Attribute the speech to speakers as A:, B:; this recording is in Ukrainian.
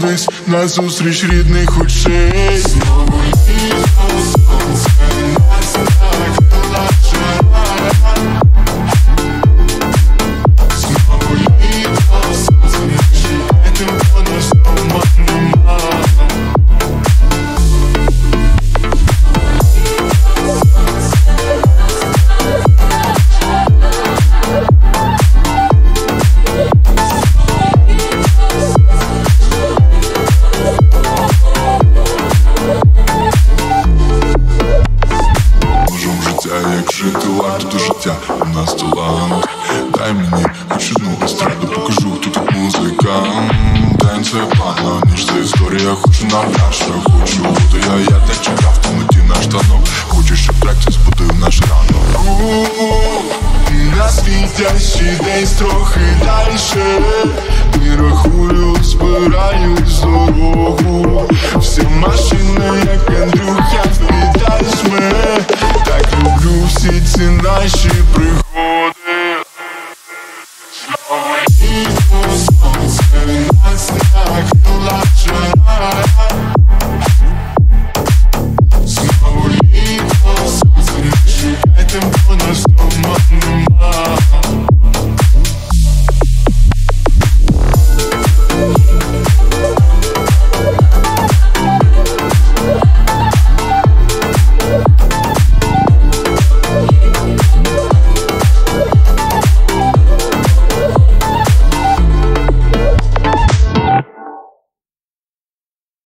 A: зустрілись назустріч рідних очей.
B: Знову літо, сонце, нас накрила жара. Знову літо, сонце, не чекайте, бо нас дома нема.
A: Як жити варто до життя, у нас талант. Дай мені хоч одну естраду, покажу, хто тут музикант. День це погано, ніж це історія, хочу навряд, хочу бути я так чекав, в темноті наш танок. Хочу, щоб трек це збудив наш ранок.
B: На світящий десь трохи дальше. І рахую, збираюсь дорогу. Всі машини, як Андрюха, підальшми. Так люблю всі ці наші пригоди. Знову літо, сонце, нас накрила жара. Знову літо, сонце, не чекайте, бо нас дома нема.